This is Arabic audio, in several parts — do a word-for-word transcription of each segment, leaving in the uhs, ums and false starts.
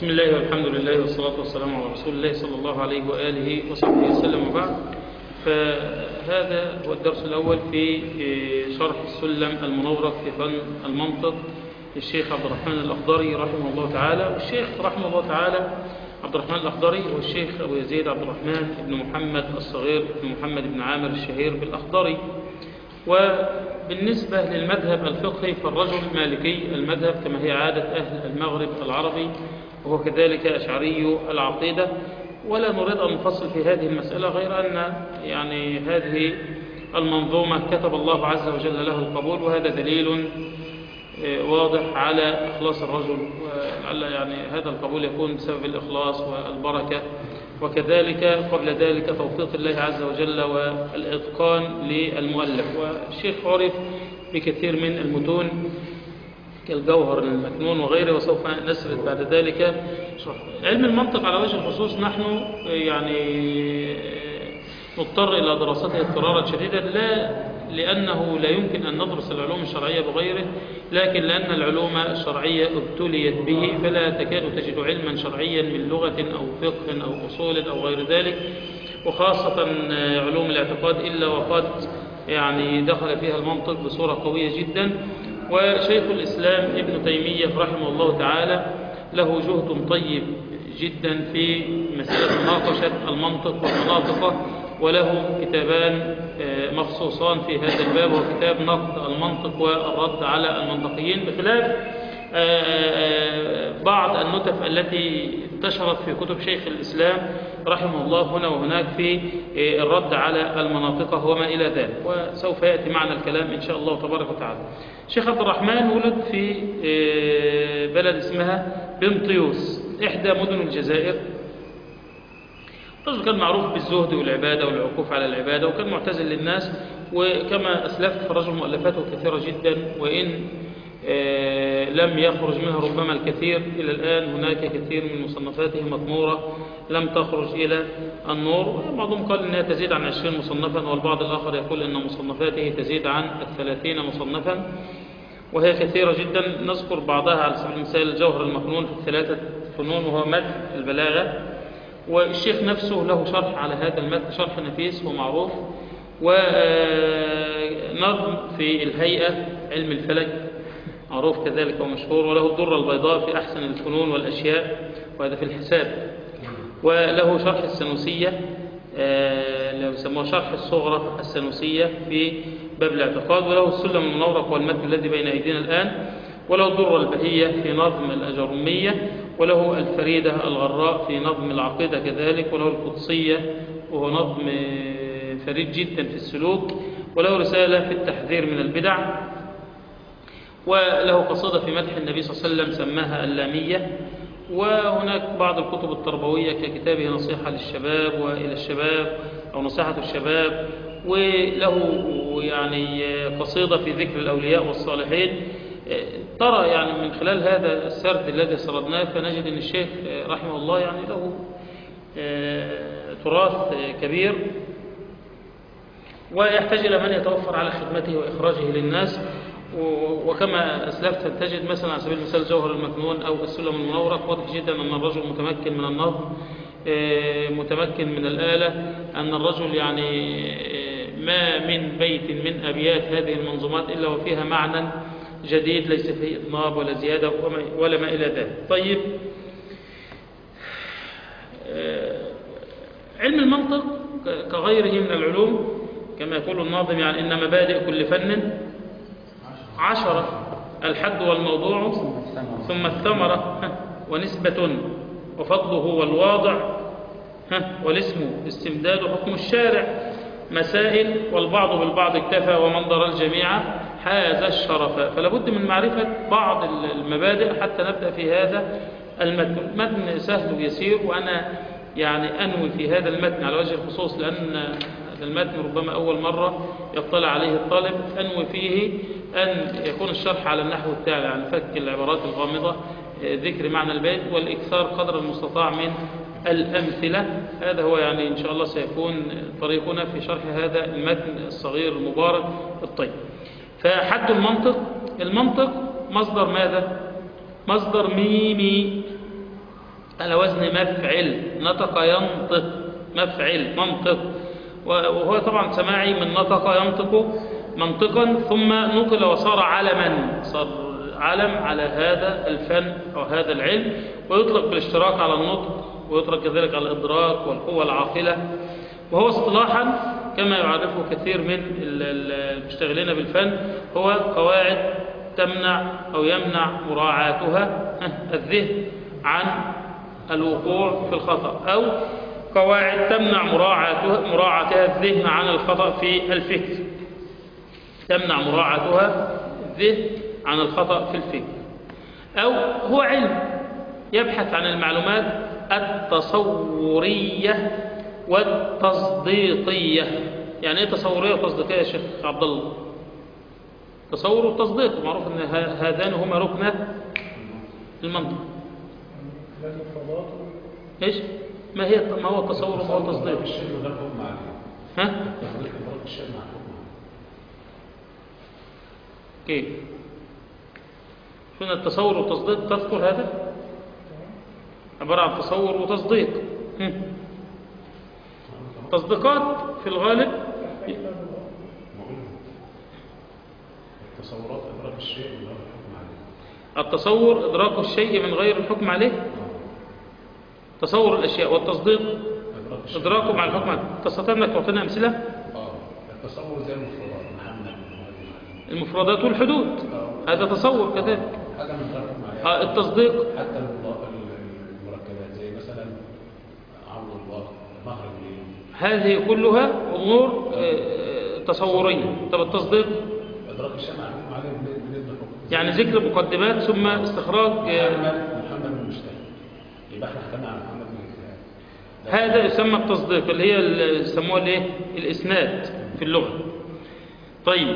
بسم الله والحمد لله والصلاة والسلام على رسول الله صلى الله عليه وآله وصحبه وسلم، وبعد. فهذا هو الدرس الأول في شرح السلم المنورق في فن المنطق للشيخ عبد الرحمن الأخضري رحمه الله تعالى. والشيخ رحمه الله تعالى عبد الرحمن الأخضري والشيخ أبو يزيد عبد الرحمن بن محمد الصغير بن محمد بن عامر الشهير بالأخضري. وبالنسبة للمذهب الفقهي فالرجل مالكي المذهب كما هي عادة أهل المغرب العربي، وهو كذلك أشعري العقيدة. ولا نريد أن نفصل في هذه المسألة غير أن يعني هذه المنظومة كتب الله عز وجل له القبول، وهذا دليل واضح على إخلاص الرجل، ولعل يعني هذا القبول يكون بسبب الإخلاص والبركة، وكذلك قبل ذلك توفيق الله عز وجل والإتقان للمؤلف. والشيخ عرف بكثير من المتون كالجوهر المكنون وغيره، وسوف نسرد بعد ذلك شرح. علم المنطق على وجه الخصوص نحن يعني نضطر إلى دراسته اضطرارا شديدا، لا لأنه لا يمكن أن ندرس العلوم الشرعية بغيره، لكن لأن العلوم الشرعية ابتليت به، فلا تكاد تجد علما شرعيا من لغة أو فقه أو أصول أو غير ذلك، وخاصة علوم الاعتقاد إلا وقد يعني دخل فيها المنطق بصورة قوية جدا. وشيخ الإسلام ابن تيمية رحمه الله تعالى له جهد طيب جدا في مسألة مناقشة المنطق والمناطقة، وله كتابان مخصوصان في هذا الباب، وكتاب نقد المنطق والرد على المنطقيين، بخلاف بعض النتف التي انتشرت في كتب شيخ الإسلام رحمه الله هنا وهناك في الرد على المناطقة وما إلى ذلك، وسوف يأتي معنا الكلام إن شاء الله تبارك وتعالى. شيخ عبد الرحمن ولد في بلد اسمها بنطيوس، إحدى مدن الجزائر. الرجل كان معروف بالزهد والعبادة والعكوف على العبادة، وكان معتزل للناس، وكما أسلفت فالرجل مؤلفاته كثيرة جدا، وإن لم يخرج منها ربما الكثير إلى الآن. هناك كثير من مصنفاته مطمورة لم تخرج إلى النور، بعضهم قال أنها تزيد عن عشرين مصنفا، والبعض الآخر يقول أن مصنفاته تزيد عن الثلاثين مصنفا، وهي كثيرة جدا. نذكر بعضها على سبيل المثال الجوهر المكنون في الثلاثة فنون، وهو متن البلاغة، والشيخ نفسه له شرح على هذا المتن، شرح نفيس ومعروف. ونظم في الهيئة علم الفلك معروف كذلك ومشهور، وله الدرة البيضاء في أحسن الفنون والأشياء، وهذا في الحساب. وله شرح السنوسية لو يسموه شرح الصغرى السنوسية في باب الاعتقاد، وله السلم المنورق والمتن الذي بين أيدينا الآن، وله الدرة البهية في نظم الأجرومية، وله الفريدة الغراء في نظم العقيدة كذلك، وله القدسية وهو نظم فريد جدا في السلوك، وله رسالة في التحذير من البدع، وله قصيدة في مدح النبي صلى الله عليه وسلم سماها اللامية. وهناك بعض الكتب التربوية ككتابه نصيحة للشباب وإلى الشباب أو نصيحة الشباب، وله يعني قصيدة في ذكر الأولياء والصالحين. ترى يعني من خلال هذا السرد الذي سردناه فنجد أن الشيخ رحمه الله يعني له تراث كبير، ويحتاج إلى من يتوفر على خدمته وإخراجه للناس. وكما أسلفت تجد مثلا على سبيل المثال جوهر المكنون أو السلم المنورق، واضح جدا أن الرجل متمكن من النظم، متمكن من الآلة، أن الرجل يعني ما من بيت من أبيات هذه المنظومات إلا وفيها معنى جديد ليس فيه إطناب ولا زيادة ولا ما إلى ذلك. طيب، علم المنطق كغيره من العلوم كما يقول الناظم يعني إن مبادئ كل فن عشرة، الحد والموضوع ثم الثمرة ونسبة وفضله والواضع والاسم استمداد حكم الشارع، مسائل والبعض بالبعض اكتفى ومنظر الجميع حاز الشرف. فلا بد من معرفة بعض المبادئ حتى نبدأ في هذا المتن. المتن سهل ويسير، وأنا يعني أنوي في هذا المتن على وجه الخصوص لأن هذا المتن ربما أول مرة يطلع عليه الطالب، أنوي فيه أن يكون الشرح على النحو التالي، يعني فك العبارات الغامضة، ذكر معنى البيت، والإكثار قدر المستطاع من الأمثلة. هذا هو يعني إن شاء الله سيكون طريقنا في شرح هذا المتن الصغير المبارك الطيب. فحد المنطق، المنطق مصدر ماذا؟ مصدر ميمي، على وزن مفعل، نطق ينطق، مفعل منطق، وهو طبعا سماعي من نطق ينطق منطقا، ثم نقل وصار علما، صار علم على هذا الفن أو هذا العلم، ويطلق بالاشتراك على النطق، ويطلق كذلك على الإدراك والقوة العاقلة. وهو اصطلاحا كما يعرفه كثير من المشتغلين بالفن هو قواعد تمنع أو يمنع مراعاتها الذهن عن الوقوع في الخطأ، أو قواعد تمنع مراعاتها مراعاتها الذهن عن الخطأ في الفكر، تمنع مراعاتها الذهن عن الخطأ في الفكر. أو هو علم يبحث عن المعلومات التصورية والتصديقية. يعني ايه تصورية وتصديقية يا شيخ عبد الله؟ تصور والتصديق معروف ان هذان هما ركن المنطق. ايش؟ ما هي ما هو التصور وما هو التصديق؟ ها؟ كيف؟ شنو التصور والتصديق؟ تذكر هذا؟ عبارة عن تصور وتصديق. تصديقات في الغالب التصورات إدراك الشيء من غير الحكم عليه. التصور إدراك الشيء من غير الحكم عليه، تصور الأشياء، والتصديق إدراكه مع الحكم عليه. تستطيع أنك تعطينا أمثلة؟ آه التصور زي المفردات، محمد المفردات والحدود، هذا تصور كذلك. حاجة من غير الحكم عليه. آه التصديق حتى المركبات زي مثلا عون الله، نهر النيل، هذه كلها أمور تصورية. طب التصديق إدراك الشيء مع الحكم عليه بالنسبة للحكم، يعني ذكر مقدمات ثم استخراج. محمد محمد المجتهد، يبقى احنا حكمنا على محمد المجتهد، هذا يسمى التصديق، اللي هي يسموها الايه؟ الإسناد في اللغة. طيب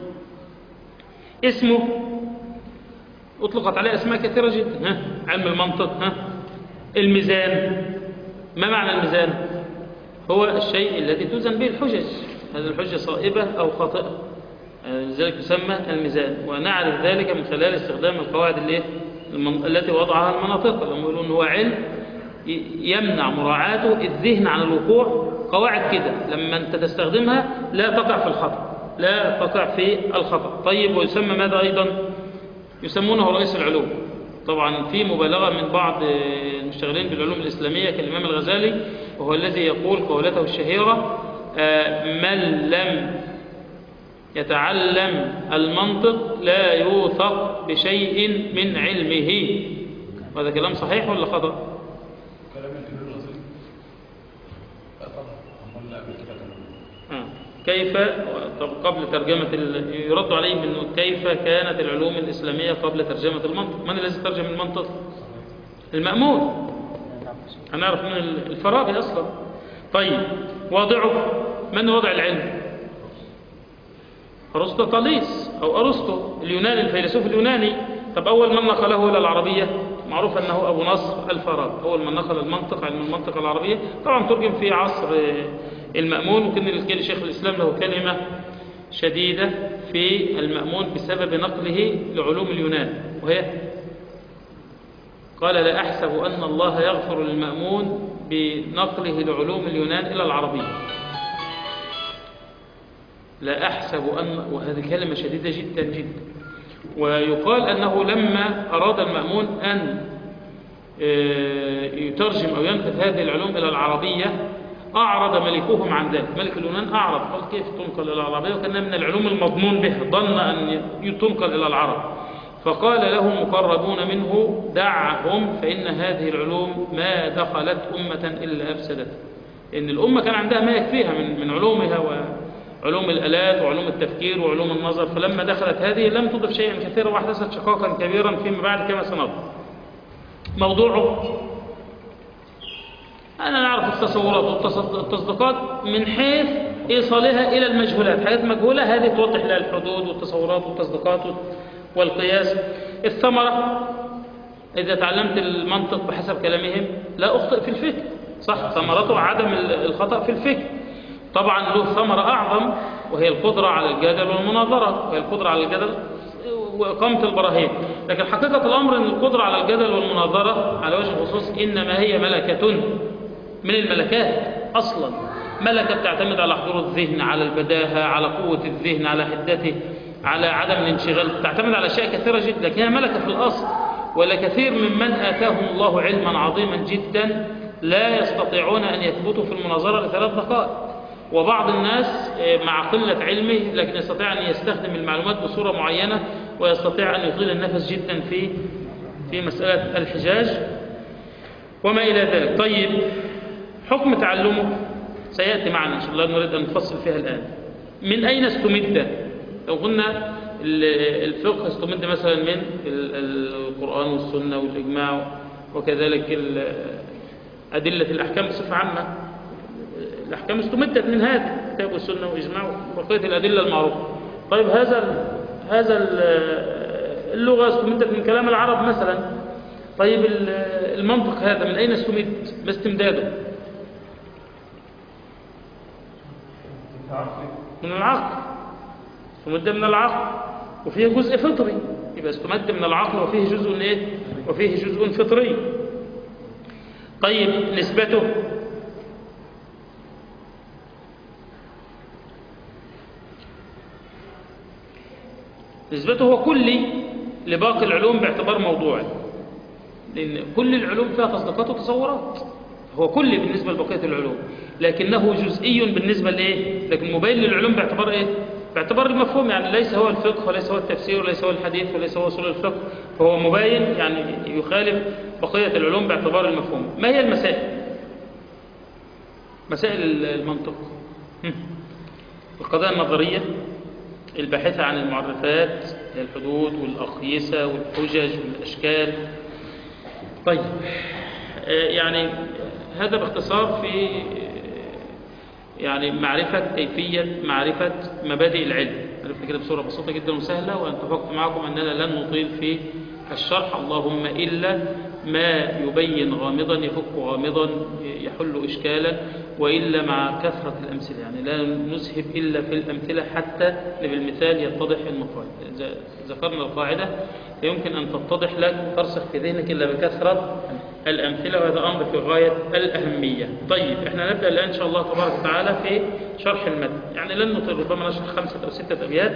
اسمه أطلقت عليه أسماء كثيرة جدا. ها؟ علم المنطق. ها؟ الميزان. ما معنى الميزان؟ هو الشيء الذي توزن به الحجج، هذه الحجة صائبة أو خاطئة، لذلك يسمى الميزان. ونعرف ذلك من خلال استخدام القواعد اللي التي وضعها المناطق، لما يقولون هو علم يمنع مراعاته الذهن عن الوقوع. قواعد كده لما أنت تستخدمها لا تقع في الخطأ، لا تقع في الخطأ. طيب ويسمى ماذا أيضا؟ يسمونه رئيس العلوم. طبعا في مبالغة من بعض المشتغلين بالعلوم الإسلامية كالإمام الغزالي، وهو الذي يقول قولته الشهيرة: من لم يتعلم المنطق لا يوثق بشيء من علمه. وهذا كلام صحيح ولا خطأ؟ كلام الكبير العظيم. لا طبعا، هم اللي قبل كده كانوا. كيف طب قبل ترجمة ال... يرد عليه منه كيف كانت العلوم الإسلامية قبل ترجمة المنطق؟ من الذي ترجم المنطق؟ المأمون. هنعرف من الفارابي أصلا. طيب وضعه من وضع العلم؟ أرسطاطاليس أو أرسطو اليوناني، الفيلسوف اليوناني. طب أول من نقله إلى العربية معروف أنه أبو نصر الفارابي، أول من نقل المنطق علم المنطق العربية. طبعا ترجم في عصر المأمون، وكان الشيخ الإسلام له كلمة شديدة في المأمون بسبب نقله لعلوم اليونان، وهي قال: لا أحسب أن الله يغفر للمأمون بنقله لعلوم اليونان إلى العربية. لا أحسب أن، وهذه كلمة شديدة جدا جدا. ويقال أنه لما أراد المأمون أن يترجم أو ينقل هذه العلوم إلى العربية أعرض ملكهم عن ذلك. ملك اليونان أعرض، قال: كيف تنقل إلى العربية وكان من العلوم المضمون بها، ظن أن تنقل إلى العرب. فقال له مقربون منه: دعهم فإن هذه العلوم ما دخلت أمة إلا أفسدتها. إن الأمة كان عندها ما يكفيها من من علومها وعلوم الآلات وعلوم التفكير وعلوم النظر، فلما دخلت هذه لم تضف شيئا كثيرا واحدثت شقاقا كبيرا فيما بعد كما سنرى. موضوعه أنا نعرف التصورات والتصديقات من حيث إيصالها إلى المجهولات، حاجات مجهولة هذه توضح لها الحدود والتصورات والتصديقات والقياس. الثمرة إذا تعلمت المنطق بحسب كلامهم لا أخطئ في الفكر، صح؟ ثمرته عدم الخطأ في الفكر. طبعا له ثمرة أعظم وهي القدرة على الجدل والمناظرة، وهي القدرة على الجدل وإقامة البراهين. لكن حقيقة الأمر أن القدرة على الجدل والمناظرة على وجه الخصوص إنما هي ملكة من الملكات أصلا، ملكة بتعتمد على حضور الذهن، على البداهة، على قوة الذهن، على حدته، على عدم الانشغال، تعتمد على أشياء كثيرة جدا، لكن هي ملكة في الأصل. ولكثير ممن آتاهم الله علما عظيما جدا لا يستطيعون أن يثبتوا في المناظرة لثلاث دقائق. وبعض الناس مع قلة علمه لكن يستطيع أن يستخدم المعلومات بصورة معينة، ويستطيع أن يطيل النفس جدا في في مسألة الحجاج وما إلى ذلك. طيب، حكم تعلمه سيأتي معنا إن شاء الله، نريد أن نفصل فيها الآن. من أين استمد؟ لو قلنا الفقه استمد مثلا من القرآن والسنة والإجماع، وكذلك أدلة الأحكام بصفة عامة، الأحكام استمدت من هذا الكتاب والسنة والإجماع وبقية الأدلة المعروفة. طيب، هذا هذا اللغة استمدت من كلام العرب مثلا. طيب، المنطق هذا من أين استمد؟ ما استمداده؟ من العقل، استمد من العقل، وفيه جزء فطري، يبقى استمد من العقل وفيه جزء ايه؟ وفيه جزء فطري. طيب، نسبته نسبته هو كلي لباقي العلوم باعتبار موضوعي، لأن كل العلوم فيها تصديقات وتصورات، هو كلي بالنسبة لبقية العلوم، لكنه جزئي بالنسبة لإيه؟ لكن مبين للعلوم باعتبار إيه؟ باعتبار المفهوم، يعني ليس هو الفقه وليس هو التفسير وليس هو الحديث وليس هو أصول الفقه، فهو مبين يعني يخالف بقية العلوم باعتبار المفهوم. ما هي المسائل؟ مسائل المنطق، القضايا النظرية الباحثة عن المعرفات، الحدود والأقيسة والحجج والأشكال. طيب، يعني هذا باختصار في يعني معرفة كيفية معرفة مبادئ العلم، عرفنا كده بصورة بسيطة جدا وسهلة. وأنا اتفقت معكم أننا لن نطيل في الشرح، اللهم إلا ما يبين غامضا يفك غامضا يحل إشكالا، وإلا مع كثرة الأمثلة، يعني لا نسهب إلا في الأمثلة حتى بالمثال يتضح المقال. إذا ذكرنا القاعدة يمكن أن تتضح لك وترسخ في ذهنك إلا بكثرة الأمثلة، وهذا أمر في غاية الأهمية. طيب، إحنا نبدأ الآن إن شاء الله تبارك وتعالى في شرح المتن، يعني لن نطيل، ربما نشرح خمسة أو ستة أبيات.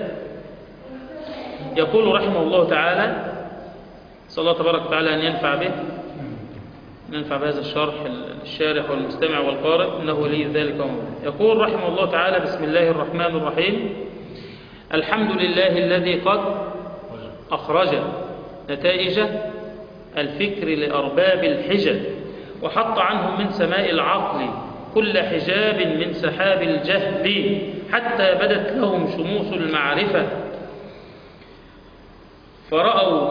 يقول رحمه الله تعالى، صلى الله تبارك وتعالى أن ينفع به ننفع بهذا الشرح الشارح والمستمع والقارئ، إنه ولي ذلك ومولاه. يقول رحمه الله تعالى: بسم الله الرحمن الرحيم. الحمد لله الذي قد أخرج نتائج الفكر لأرباب الحجج، وحط عنهم من سماء العقل كل حجاب من سحاب الجهل، حتى بدت لهم شموس المعرفة، فرأوا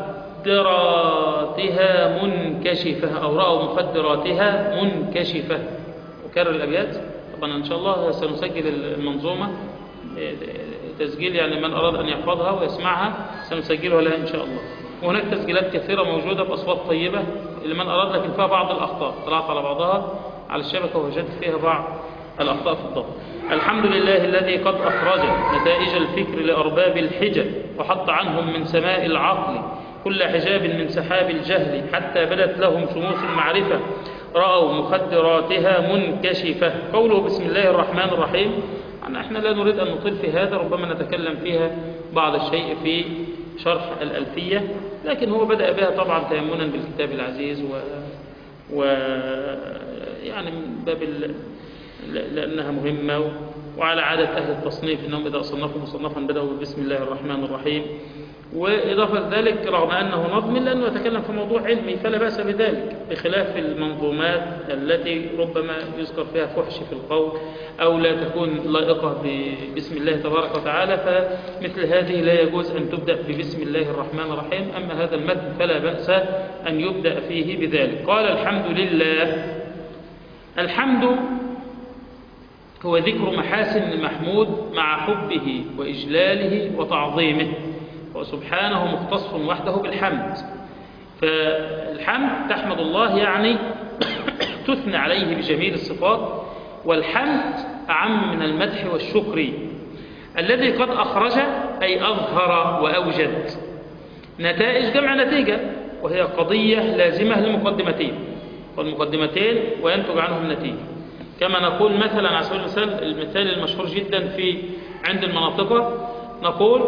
مخدراتها منكشفة أو رأوا مخدراتها منكشفة. وكرر الأبيات. طبعا إن شاء الله سنسجل المنظومة تسجيل، يعني من أراد أن يحفظها ويسمعها سنسجلها لها إن شاء الله. وهناك تسجيلات كثيرة موجودة بأصوات طيبة لمن أراد، لكن فيها بعض الأخطاء، طلعت على بعضها على الشبكة ووجدت فيها بعض الأخطاء في الضبط. الحمد لله الذي قد أخرج نتائج الفكر لأرباب الحجج، وحط عنهم من سماء العقل كل حجاب من سحاب الجهل، حتى بدت لهم شموس المعرفة، رأوا مخدراتها منكشفة. قوله بسم الله الرحمن الرحيم، يعني احنا لا نريد أن نطيل في هذا، ربما نتكلم فيها بعض الشيء في شرح الألفية، لكن هو بدأ بها طبعا تيمنا بالكتاب العزيز و, و... يعني من باب ال... لأنها مهمة، وعلى عادة أهل التصنيف أنهم إذا صنفوا مصنفا بدأوا بسم الله الرحمن الرحيم. وإضافة ذلك رغم أنه نظم لأنه يتكلم في موضوع علمي فلا بأس بذلك، بخلاف المنظومات التي ربما يذكر فيها فحش في القول أو لا تكون لائقة بسم الله تبارك وتعالى، فمثل هذه لا يجوز أن تبدأ ببسم الله الرحمن الرحيم. أما هذا المتن فلا بأس أن يبدأ فيه بذلك. قال الحمد لله. الحمد هو ذكر محاسن المحمود مع حبه وإجلاله وتعظيمه، وسبحانه مختص وحده بالحمد. فالحمد تحمد الله يعني تثنى عليه بجميل الصفات، والحمد أعم من المدح والشكر. الذي قد أخرج أي أظهر وأوجد. نتائج جمع نتيجة، وهي قضية لازمة للمقدمتين، والمقدمتين وينتج عنهم نتيجة. كما نقول مثلا على سبيل المثال، المثال المشهور جدا في عند المناطق، نقول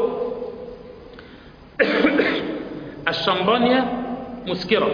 الشمبانيا مسكرة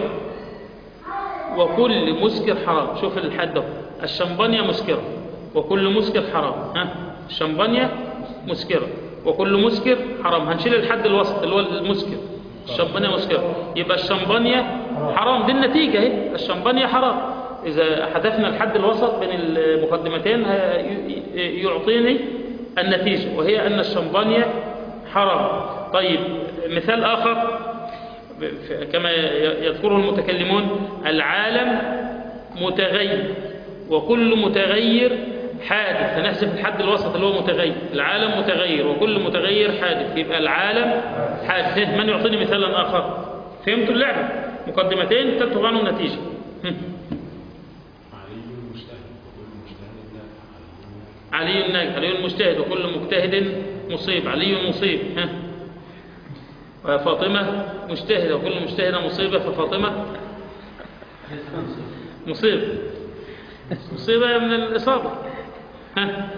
وكل مسكر حرام. شوف الحد ده، الشمبانيا مسكرة وكل مسكر حرام. ها، الشمبانيا مسكرة وكل مسكر حرام. هنشيل الحد الوسط اللي هو المسكر، الشمبانيا مسكرة، يبقى الشمبانيا حرام. دي النتيجة اهي، الشمبانيا حرام. إذا حذفنا الحد الوسط بين المقدمتين يعطيني النتيجة، وهي أن الشمبانيا حرام. طيب مثال آخر كما يذكره المتكلمون، العالم متغير وكل متغير حادث. هنحذف الحد الوسط اللي هو متغير، العالم متغير وكل متغير حادث، يبقى العالم حادث. من يعطيني مثالا آخر؟ فهمتوا اللعبة؟ مقدمتين تنتج عنهم نتيجة. علي ناجح، علي مجتهد وكل مجتهد مصيب، علي مصيب. ها، وفاطمة مجتهدة وكل مجتهدة مصيبة، ففاطمة مصيبة، مصيبة من الإصابة. ها،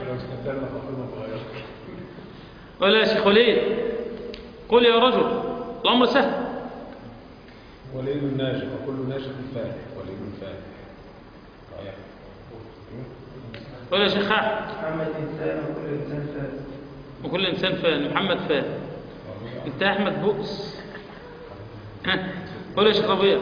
ولا يا شيخ وليد قل يا رجل، الأمر سهل. ولي ناجح وكل ناجح فاعل، ولي فاعل. ولا يا شيخ أحمد، محمد إنسان وكل إنسان فاعل، وكل إنسان فاعل، محمد فاعل. انت يا أحمد بؤس. ها، ولا يا شيخ ربيع.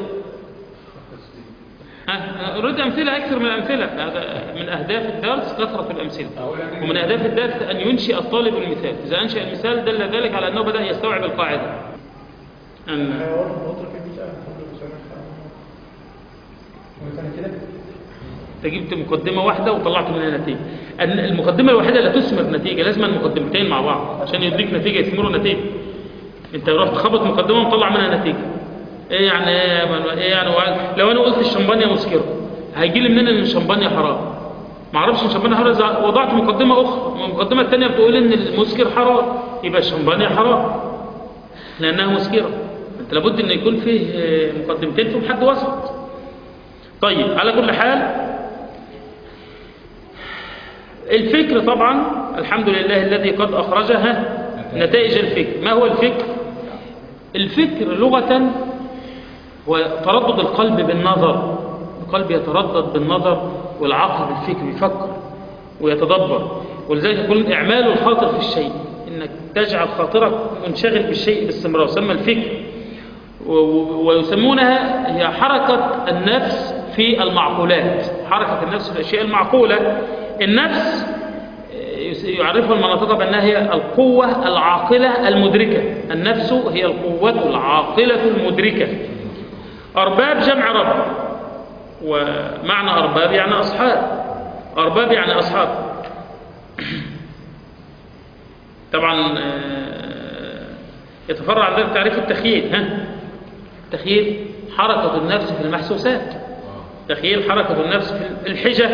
ها، أريد أمثلة أكثر من الأمثلة. هذا من أهداف الدرس كثرة الأمثلة، ومن أهداف الدرس أن ينشئ الطالب المثال. إذا أنشأ المثال دل ذلك على أنه بدأ يستوعب القاعدة. أن تجيبت مقدمة واحدة وطلعت منها نتيجة. أن المقدمة الوحيدة لا تثمر نتيجة، لازم المقدمتين مع بعض عشان يديك نتيجة، يثمروا نتيجة. أنت رحت خبط مقدمة وطلع منها نتيجة. إيه يعني إيه يعني لو أنا قلت الشمبانيا مسكرة هيجي لي منين إن الشمبانيا حرام؟ ما أعرفش إن الشمبانيا حرام. إذا وضعت مقدمة أخرى، المقدمة الثانية بتقول إن المسكر حرام، يبقى الشمبانيا حرام لأنها مسكرة. أنت لابد إن يكون فيه مقدمتين فيهم حد وسط. طيب على كل حال، الفكر طبعا الحمد لله الذي قد أخرجها نتائج الفكر. ما هو الفكر؟ الفكر لغة هو تردد القلب بالنظر. القلب يتردد بالنظر والعقل بالفكر، يفكر ويتدبر. ولذلك يقول إعمال الخاطر في الشيء، إنك تجعل خاطرك منشغل بالشيء باستمرار، يسمى الفكر. ويسمونها هي حركة النفس في المعقولات، حركة النفس في الأشياء المعقولة. النفس يعرفها المناطق بأنها هي القوة العاقلة المدركة. النفس هي القوة العاقلة المدركة. أرباب جمع رب، ومعنى أرباب يعني أصحاب. أرباب يعني أصحاب. طبعا يتفرع عن ذلك تعريف التخييل. ها، التخييل حركة النفس في المحسوسات، تخييل حركة النفس في الحجة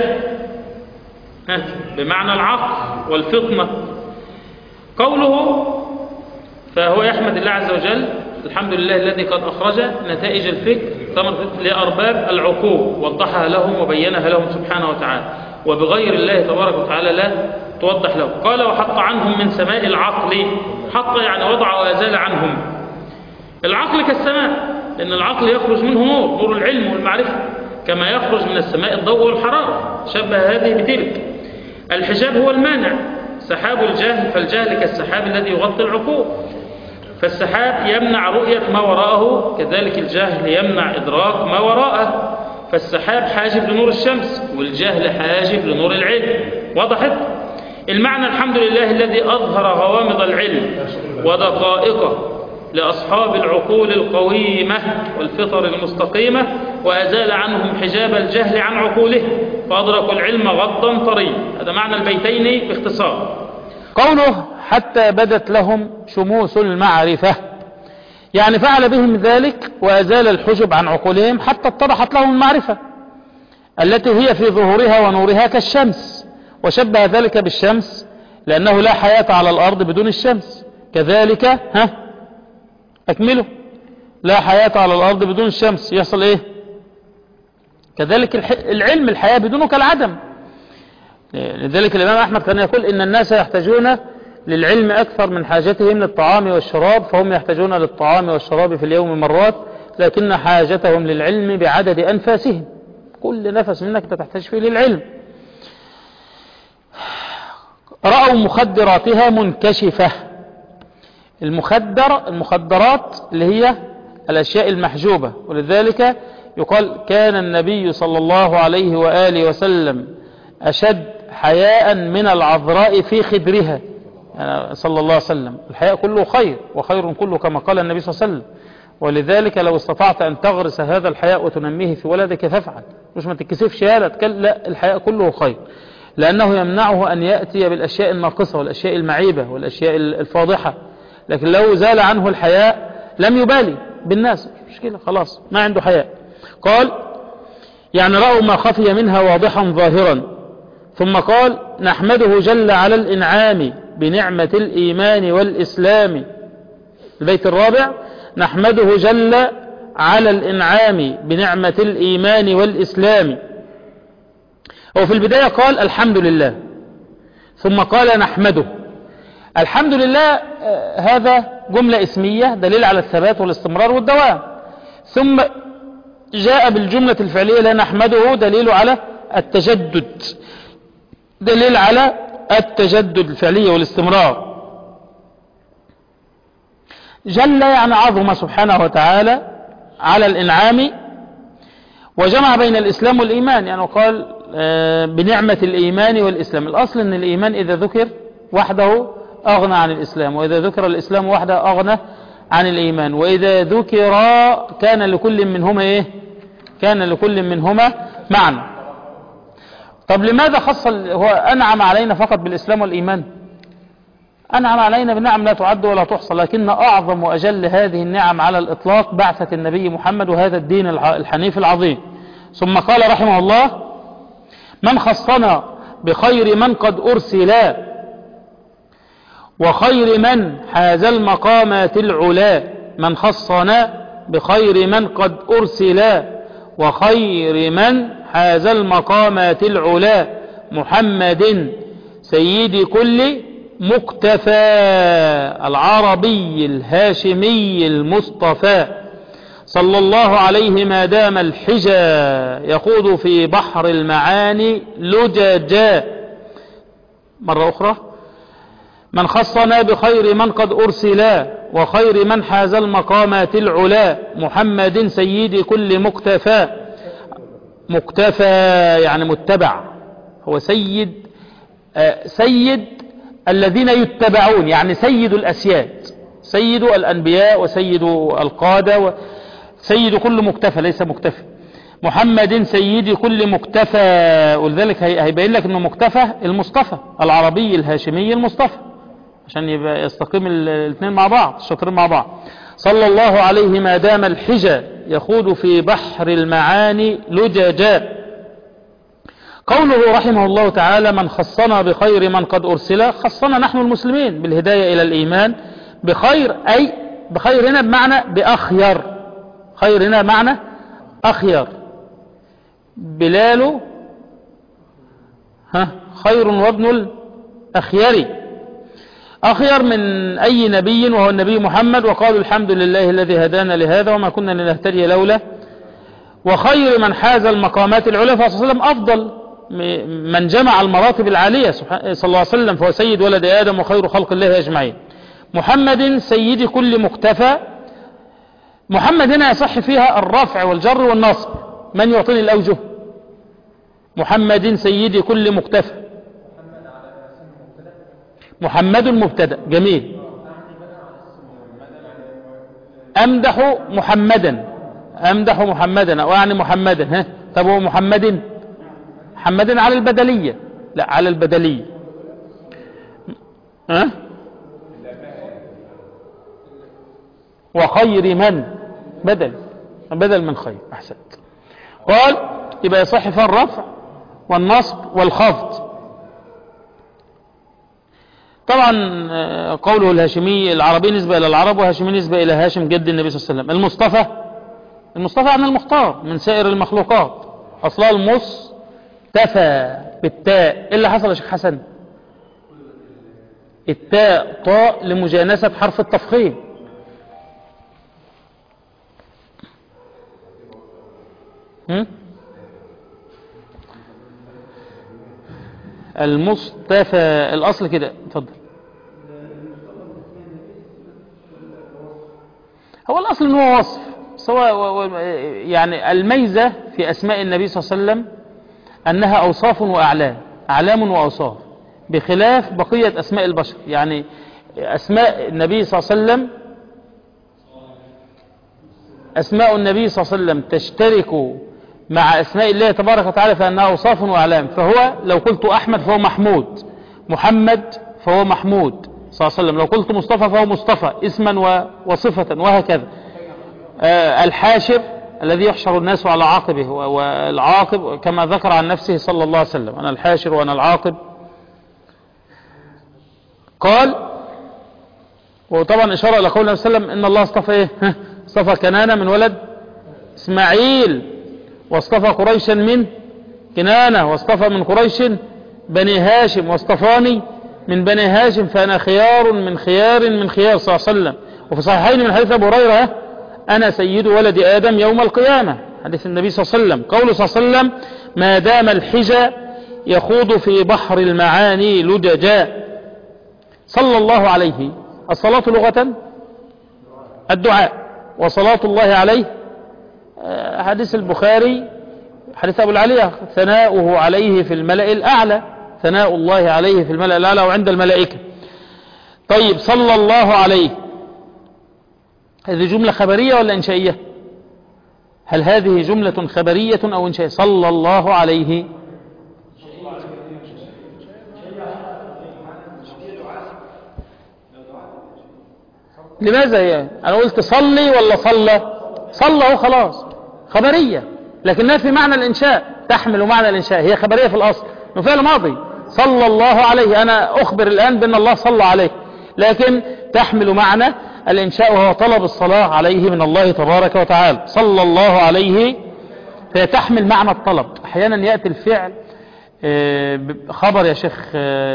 بمعنى العقل والفطنة. قوله فهو يحمد الله عز وجل، الحمد لله الذي قد أخرج نتائج الفكر لأرباب العقول، وضحها لهم وبينها لهم سبحانه وتعالى، وبغير الله تبارك وتعالى لا توضح لهم. قال وحط عنهم من سماء العقل. حط يعني وضع وأزال عنهم. العقل كالسماء، لأن العقل يخرج منه نور، نور العلم والمعرفة، كما يخرج من السماء الضوء والحرارة. شبه هذه بتلك. الحجاب هو المانع، سحاب الجهل، فالجهل كالسحاب الذي يغطي العقول، فالسحاب يمنع رؤية ما وراءه، كذلك الجهل يمنع إدراك ما وراءه. فالسحاب حاجب لنور الشمس، والجهل حاجب لنور العلم. وضحت؟ المعنى الحمد لله الذي أظهر غوامض العلم ودقائقه لأصحاب العقول القويمة والفطر المستقيمة، وأزال عنهم حجاب الجهل عن عقوله، فأدركوا العلم غضا طريا. هذا معنى البيتين باختصار. قوله حتى بدت لهم شموس المعرفة، يعني فعل بهم ذلك وأزال الحجب عن عقولهم حتى اتضحت لهم المعرفة التي هي في ظهورها ونورها كالشمس. وشبه ذلك بالشمس لأنه لا حياة على الأرض بدون الشمس. كذلك ها أكمله، لا حياة على الأرض بدون الشمس يحصل إيه؟ كذلك العلم الحياة بدونه كالعدم. لذلك الإمام أحمد كان يقول إن الناس يحتاجون للعلم أكثر من حاجتهم للطعام والشراب، فهم يحتاجون للطعام والشراب في اليوم مرات، لكن حاجتهم للعلم بعدد أنفاسهم، كل نفس منك تحتاج فيه للعلم. رأوا مخدراتها منكشفة. المخدر المخدرات اللي هي الأشياء المحجوبة، ولذلك يقال كان النبي صلى الله عليه وآله وسلم أشد حياء من العذراء في خدرها، يعني صلى الله عليه وسلم. الحياء كله خير، وخير كله كما قال النبي صلى الله عليه وسلم. ولذلك لو استطعت أن تغرس هذا الحياء وتنميه في ولدك فافعل، مش ما تتكسفش يا لا، الحياء كله خير، لأنه يمنعه أن يأتي بالأشياء الناقصة والأشياء المعيبة والأشياء الفاضحة. لكن لو زال عنه الحياء لم يبالي بالناس، مش مشكلة، خلاص ما عنده حياء. قال يعني رأوا ما خفي منها واضحا ظاهرا. ثم قال نحمده جل على الإنعام بنعمة الإيمان والإسلام. البيت الرابع نحمده جل على الإنعام بنعمة الإيمان والإسلام. وفي البداية قال الحمد لله، ثم قال نحمده. الحمد لله هذا جملة اسمية دليل على الثبات والاستمرار والدوام، ثم جاء بالجملة الفعلية لا نحمده دليل على التجدد، دليل على التجدد الفعلية والاستمرار. جل يعني عظم سبحانه وتعالى على الإنعام، وجمع بين الإسلام والإيمان، يعني قال بنعمة الإيمان والإسلام. الأصل أن الإيمان إذا ذكر وحده أغنى عن الإسلام، وإذا ذكر الإسلام وحده أغنى عن الإيمان، وإذا ذكر كان لكل منهما إيه؟ كان لكل منهما معنى. طب لماذا خص هو أنعم علينا فقط بالإسلام والإيمان؟ أنعم علينا بنعم لا تعد ولا تحصى، لكن أعظم وأجل هذه النعم على الإطلاق بعثة النبي محمد وهذا الدين الحنيف العظيم. ثم قال رحمه الله من خصنا بخير من قد أرسلا وخير من حاز المقامات العلا. من خصنا بخير من قد أرسلا وخير من حاز المقامات العلا محمد سيد كل مكتفى العربي الهاشمي المصطفى صلى الله عليه ما دام الحجا يخوض في بحر المعاني لججا. مرة أخرى من خصنا بخير من قد أرسلا وخير من حاز المقامات العلا محمد سيد كل مكتفى. مكتفى يعني متبع، هو سيد آه سيد الذين يتبعون، يعني سيد الأسياد، سيد الأنبياء وسيد القادة وسيد كل مكتفى ليس مكتفى. محمد سيد كل مكتفى، ولذلك هيبين لك انه مكتفى المصطفى العربي الهاشمي المصطفى عشان يبقى يستقيم الاثنين مع بعض الشطرين مع بعض. صلى الله عليه ما دام الحجا يخوض في بحر المعاني لججا. قوله رحمه الله تعالى من خصنا بخير من قد أرسل، خصنا نحن المسلمين بالهداية إلى الإيمان بخير، أي بخير هنا بمعنى بأخير، خير هنا بمعنى أخير. بلال ها خير وابن الأخير، أخير من أي نبي وهو النبي محمد. وقالوا الحمد لله الذي هدانا لهذا وما كنا لنهتدي لولا. وخير من حاز المقامات العلى، فصلى الله عليه وسلم أفضل من جمع المراتب العالية صلى الله عليه وسلم، فهو سيد ولد آدم وخير خلق الله أجمعين. محمد سيد كل مكتفى. محمد هنا يصح فيها الرفع والجر والنصب. من يعطيني الأوجه؟ محمد سيد كل مكتفى. محمد مبتدأ، جميل. أمدح محمدا، أمدح محمدا أو يعني محمدا. ها طب هو محمد محمد على البدلية؟ لا على البدلية. ها وخير من بدل بدل من خير. أحسنت. قال يبقى يصح فيها الرفع والنصب والخفض. طبعا قوله الهاشمي العربي نسبة إلى العرب وهاشمي نسبة إلى هاشم جد النبي صلى الله عليه وسلم. المصطفى المصطفى عن المختار من سائر المخلوقات، أصلها المصطفى بالتاء. إيه اللي حصل يا شيخ حسن؟ التاء طاء لمجانسة حرف التفخيم. هم؟ المصطفى الأصل كده. اتفضل. هو الأصل أنه وصف سواء، يعني الميزة في أسماء النبي صلى الله عليه وسلم أنها أوصاف وأعلام، أعلام وأوصاف، بخلاف بقية أسماء البشر. يعني أسماء النبي صلى الله عليه وسلم أسماء النبي صلى الله عليه وسلم تشترك مع أسماء الله تبارك وتعالى فأنها أوصاف وأعلام. فهو لو قلت أحمد فهو محمود، محمد فهو محمود صلى الله عليه وسلم. لو قلت مصطفى فهو مصطفى اسما وصفة وهكذا. آه الحاشر الذي يحشر الناس على عاقبه، والعاقب كما ذكر عن نفسه صلى الله عليه وسلم: أنا الحاشر وأنا العاقب. قال، وطبعا إشارة إلى قول النبي صلى الله عليه وسلم: إن الله اصطفى إيه؟ اصطفى كنانة من ولد إسماعيل، واصطفى قريشا من كنانة، واصطفى من قريش بني هاشم، واصطفاني من بني هاشم فأنا خيار من خيار من خيار صلى الله عليه وسلم. وفي صحيحين من حديث أبو هريرة: أنا سيد ولد آدم يوم القيامة، حديث النبي صلى الله عليه وسلم. قوله صلى الله عليه وسلم: ما دام الحجى يخوض في بحر المعاني لججا. صلى الله عليه، الصلاة لغة الدعاء، وصلاة الله عليه حديث البخاري حديث أبو العلية: ثناؤه عليه في الملأ الأعلى، ثناء الله عليه في الملأ الأعلى وعند الملائكة. طيب، صلى الله عليه، هذه جملة خبرية ولا إنشائية؟ هل هذه جملة خبرية أو إنشائية؟ صلى الله عليه. لماذا هي؟ أنا قلت صلي ولا صلى؟ صلى خلاص، خبرية، لكنها في معنى الإنشاء، تحمل معنى الإنشاء، هي خبرية في الأصل، إنه فعل ماضي. صلى الله عليه، أنا أخبر الآن بأن الله صلى عليه، لكن تحمل معنى الإنشاء وهو طلب الصلاة عليه من الله تبارك وتعالى. صلى الله عليه، فهي تحمل معنى الطلب. أحيانا يأتي الفعل خبر يا شيخ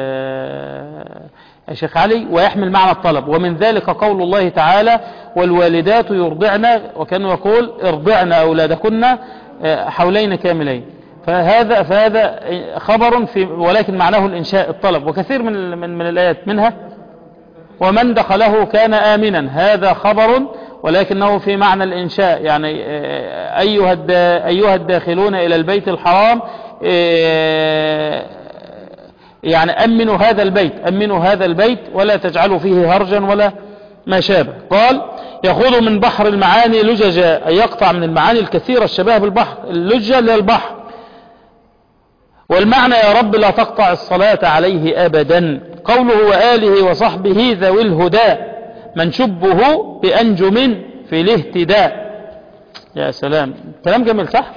يا شيخ علي ويحمل معنى الطلب، ومن ذلك قول الله تعالى: والوالدات يرضعن، وكانوا يقول ارضعن أولادكن حولين كاملين. فهذا فهذا خبر في، ولكن معناه الإنشاء، الطلب. وكثير من من, من الآيات منها: ومن دخله كان آمنا، هذا خبر ولكنه في معنى الإنشاء، يعني أيها أيها الداخلون إلى البيت الحرام، يعني أمنوا هذا البيت، أمنوا هذا البيت ولا تجعلوا فيه هرجا ولا ما شابه. قال: يخوض من بحر المعاني لججا، أي يقطع من المعاني الكثيرة الشبه بالبحر. اللجة للبحر، والمعنى: يا رب لا تقطع الصلاة عليه أبدا. قوله: وآله وصحبه ذوي الهدى، من شبه بأنجم في الاهتداء. يا سلام، كلام جميل صح؟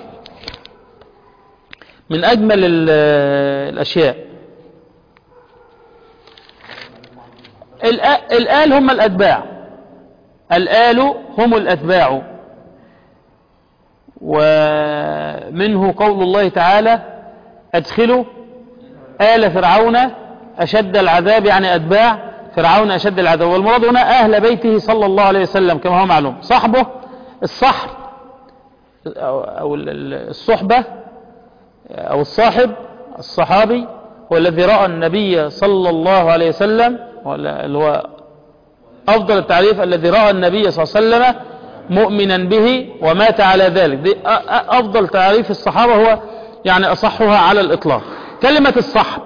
من أجمل الأشياء. الآل هم الأتباع، الآل هم الأتباع. ومنه قول الله تعالى: أدخلوا آل فرعون أشد العذاب، يعني أتباع فرعون أشد العذاب. والمراد هنا أهل بيته صلى الله عليه وسلم كما هو معلوم. صحبه، الصحب أو الصحبة أو الصاحب، الصحابي هو الذي رأى النبي صلى الله عليه وسلم، اللي هو أفضل التعريف، الذي رأى النبي صلى الله عليه وسلم مؤمنا به ومات على ذلك. دي أفضل تعريف الصحابة، هو يعني أصحها على الإطلاق. كلمة الصحب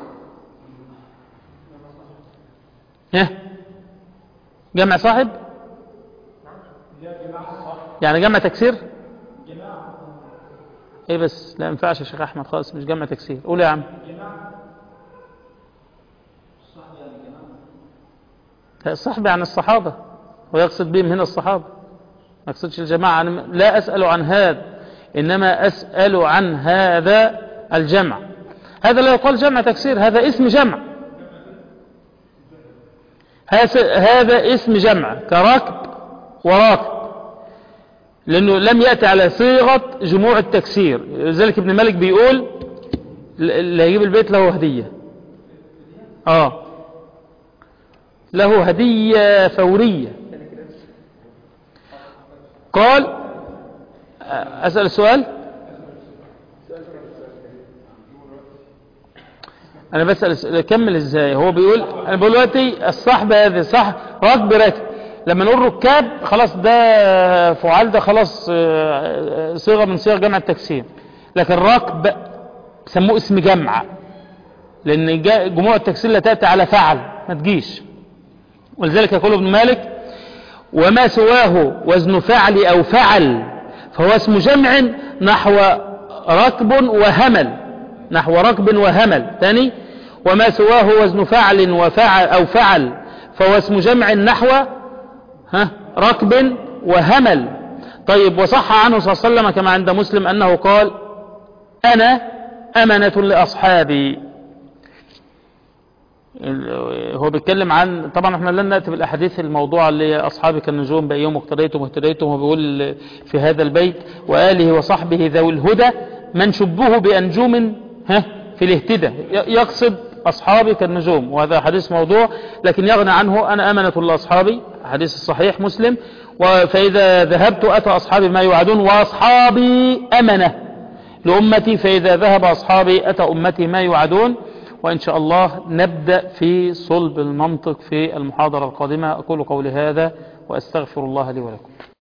جمع صاحب، يعني جمع تكسير. ايه بس لا ينفعش يا شيخ احمد خالص، مش جمع تكسير. قول يا عم. الصحب عن الصحابة، ويقصد بهم هنا الصحابة، ما يقصدش الجماعة. لا أسأل عن هذا، إنما أسأل عن هذا الجمع. هذا لا يقال جمع تكسير، هذا اسم جمع. هذا اسم جمع كركب وراكب، لأنه لم يأتي على صيغة جموع التكسير. لذلك ابن مالك بيقول اللي هيجيب البيت له هدية، آه له هدية فورية. قال أسأل السؤال، أنا بسأل كمل إزاي. هو بيقول أنا بقول دلوقتي الصحب هذه صح ركب راكب، لما نقول ركاب خلاص ده فعال، ده خلاص صيغة من صيغ جمع التكسير. لكن ركب سموه اسم جمع، لأن جموع التكسير لا تأتي على فعل، ما تجيش. ولذلك يقول ابن مالك وما سواه وزن فعل أو فعل فهو اسم جمع نحو ركب وهمل، نحو ركب وهمل. ثاني وما سواه وزن فعل وفعل أو فعل فهو اسم جمع نحو ها ركب وهمل. طيب وصح عنه صلى الله عليه وسلم كما عند مسلم أنه قال أنا أمنة لأصحابي. هو بيتكلم عن، طبعا احنا لن نأتي بالأحاديث الموضوعة اللي هي أصحابي كالنجوم بأيهم اقتديتم واهتديتم. هو بيقول في هذا البيت وآله وصحبه ذوي الهدى من شبه بأنجوم ها في الاهتدى، يقصد أصحابي كالنجوم، وهذا حديث موضوع لكن يغنى عنه أنا أمنة لأصحابي، حديث الصحيح مسلم. فإذا ذهبت أتى أصحابي ما يوعدون وأصحابي أمنة لأمتي، فإذا ذهب أصحابي أتى أمتي ما يوعدون. وإن شاء الله نبدأ في صلب المنطق في المحاضرة القادمة. أقول قولي هذا وأستغفر الله لي ولكم.